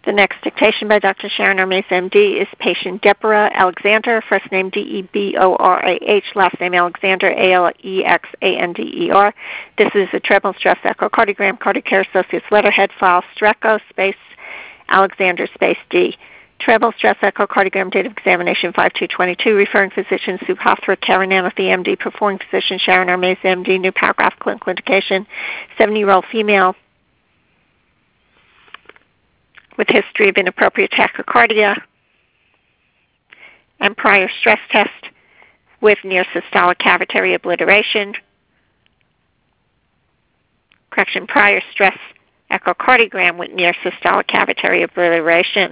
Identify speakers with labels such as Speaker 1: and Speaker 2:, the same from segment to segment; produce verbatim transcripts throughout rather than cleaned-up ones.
Speaker 1: The next dictation by Doctor Sharon Armez, M D, is patient Deborah Alexander, first name D E B O R A H, last name Alexander, A L E X A N D E R. This is a treble stress echocardiogram, Cardiacare Associates letterhead file, Streco space Alexander space D. Treble stress echocardiogram, date of examination five two twenty-two, referring physician Subhasra Karunanathy, M D, performing physician Sharon Armez, M D, new paragraph, clinical indication, seventy-year-old female, with history of inappropriate tachycardia and prior stress test with near systolic cavitary obliteration. Correction, prior stress echocardiogram with near systolic cavitary obliteration.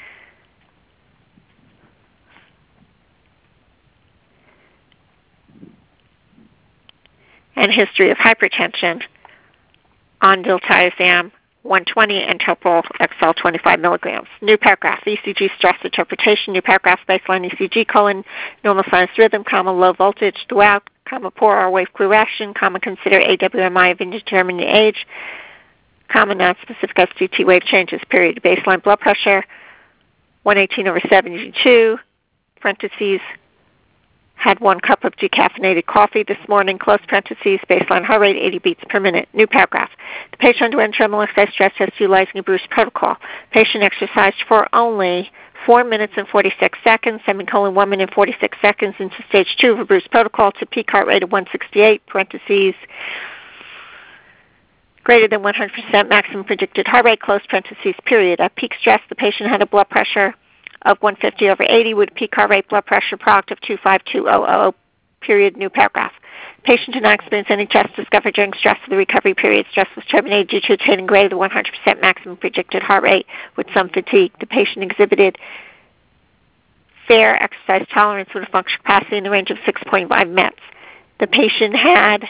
Speaker 1: And history of hypertension on diltiazem one twenty and Toprol X L twenty-five milligrams. New paragraph, E C G stress interpretation. New paragraph, baseline E C G, colon, normal sinus rhythm, comma, low voltage throughout, comma, poor R-wave correction, comma, consider A W M I of indeterminate age, comma, non-specific S T T wave changes, period. Baseline blood pressure, one eighteen over seventy-two, parentheses, had one cup of decaffeinated coffee this morning, close parentheses, baseline heart rate eighty beats per minute. New paragraph. The patient underwent terminal exercise stress test utilizing a Bruce protocol. Patient exercised for only four minutes and forty-six seconds, semicolon one minute and forty-six seconds into stage two of a Bruce protocol to peak heart rate of one sixty-eight, parentheses, greater than one hundred percent maximum predicted heart rate, close parentheses, period. At peak stress, the patient had a blood pressure of one fifty over eighty with peak heart rate blood pressure product of two five two hundred, period, new paragraph. Patient did not experience any chest discovered during stress of the recovery period. Stress was terminated due to attaining greater than one hundred percent maximum predicted heart rate with some fatigue. The patient exhibited fair exercise tolerance with a functional capacity in the range of six point five mets. The patient had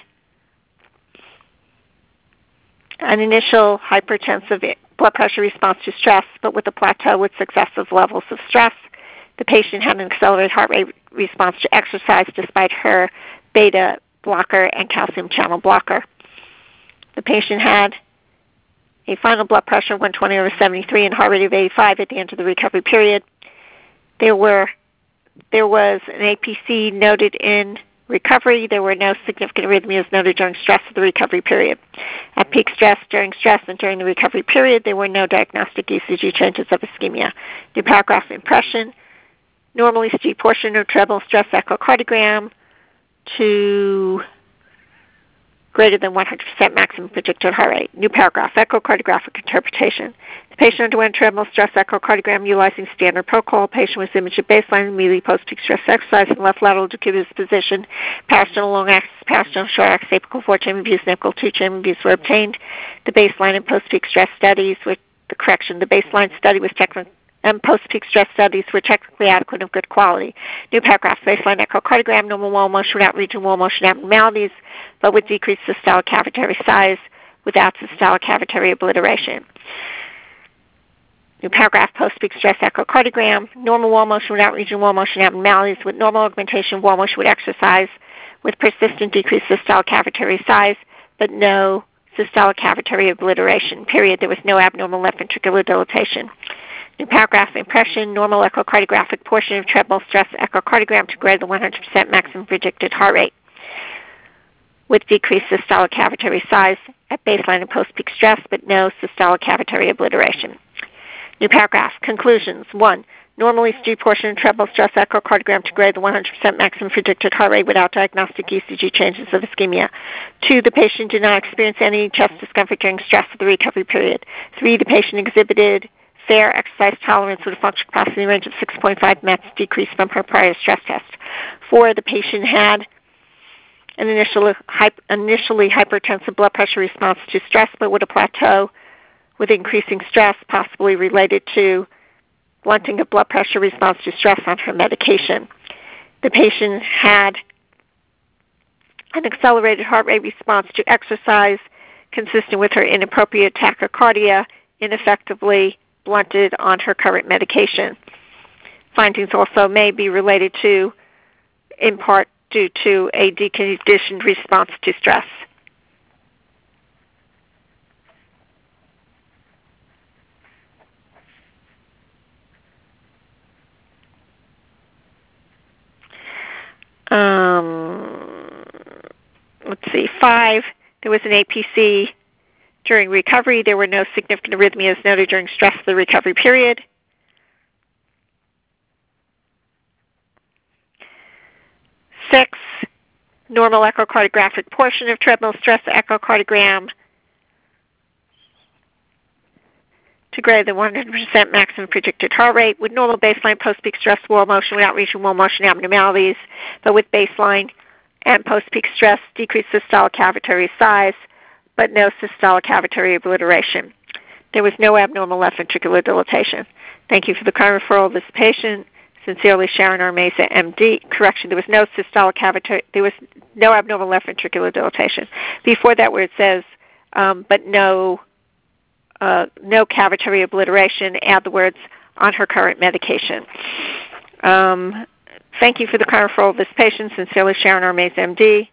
Speaker 1: an initial hypertensive blood pressure response to stress, but with a plateau with successive levels of stress. The patient had an accelerated heart rate response to exercise despite her beta blocker and calcium channel blocker. The patient had a final blood pressure of one twenty over seventy-three and heart rate of eighty-five at the end of the recovery period. There were there was an A P C noted in recovery. There were no significant arrhythmias noted during stress of the recovery period. At peak stress, during stress, and during the recovery period, there were no diagnostic E C G changes of ischemia. New paragraph, impression. Normally, G portion of treble stress echocardiogram to greater than one hundred percent maximum predicted heart rate. New paragraph, echocardiographic interpretation. The patient underwent treble stress echocardiogram utilizing standard protocol. Patient was imaged at baseline immediately post-peak stress exercise in left lateral decubitus position. Parasternal long axis, parasternal short axis, apical four-chamber views, and apical two-chamber views were obtained. The baseline and post-peak stress studies with the correction. The baseline study was technical and post-peak stress studies were technically adequate and of good quality. New paragraph, baseline echocardiogram, normal wall motion without regional wall motion abnormalities, but with decreased systolic cavitary size without systolic cavitary obliteration. New paragraph, post-peak stress echocardiogram, normal wall motion without regional wall motion abnormalities with normal augmentation of wall motion with exercise with persistent decreased systolic cavitary size, but no systolic cavitary obliteration, period. There was no abnormal left ventricular dilatation. New paragraph, impression, normal echocardiographic portion of treble stress echocardiogram to greater than one hundred percent maximum predicted heart rate with decreased systolic cavitary size at baseline and post-peak stress, but no systolic cavitary obliteration. New paragraph, conclusions. One, normal E C G portion of treble stress echocardiogram to greater than one hundred percent maximum predicted heart rate without diagnostic E C G changes of ischemia. Two, the patient did not experience any chest discomfort during stress of the recovery period. Three, the patient exhibited fair exercise tolerance with a functional capacity range of six point five mets decreased from her prior stress test. Four, the patient had an initial, initially hypertensive blood pressure response to stress, but with a plateau with increasing stress, possibly related to blunting of blood pressure response to stress on her medication. The patient had an accelerated heart rate response to exercise consistent with her inappropriate tachycardia, ineffectively blunted on her current medication. Findings also may be related to, in part, due to a deconditioned response to stress. five, there was an A P C during recovery. There were no significant arrhythmias noted during stress of the recovery period. Six, normal echocardiographic portion of treadmill stress echocardiogram to greater than one hundred percent maximum predicted heart rate with normal baseline post-peak stress wall motion without reaching wall motion abnormalities, but with baseline and post-peak stress decreased systolic cavitary size, but no systolic cavitary obliteration. There was no abnormal left ventricular dilatation. Thank you for the kind referral of this patient. Sincerely, Sharon R. Mesa, M D. Correction, there was no systolic cavitary, there was no abnormal left ventricular dilatation. Before that where it says, um, but no, uh, no cavitary obliteration, add the words, on her current medication. Um, thank you for the kind referral of this patient. Sincerely, Sharon R. Mesa, M D.